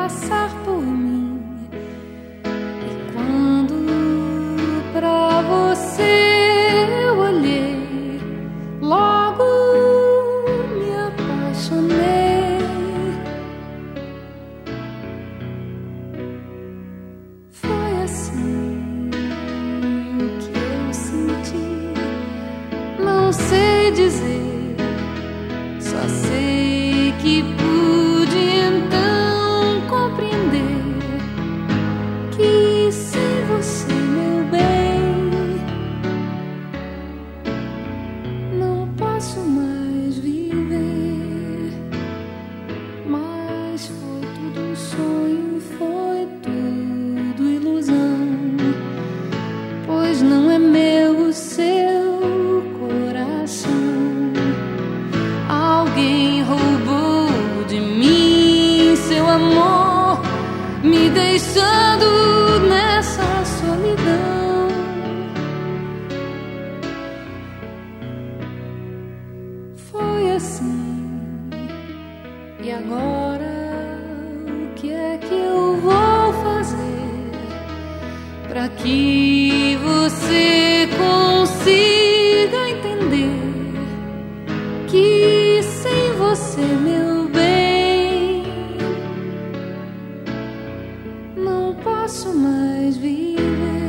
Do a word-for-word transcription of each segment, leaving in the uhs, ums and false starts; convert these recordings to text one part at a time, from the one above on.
passar por mim. E quando pra você eu olhei, logo me apaixonei. Foi assim que eu senti, não sei dizer, só sei que pude então compreender que sem você, meu bem, não posso mais viver. Mas foi tudo um sonho, foi tudo ilusão, pois não é meu o seu coração. Alguém roubou de mim seu amor, me deixando nessa solidão. Foi assim, e agora o que é que eu vou fazer pra que você consiga entender que sem você, meu bem, não posso mais viver.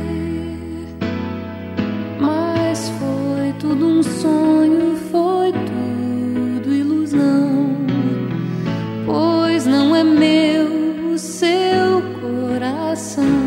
Mas foi tudo um sonho, foi tudo ilusão, pois não é meu o seu coração.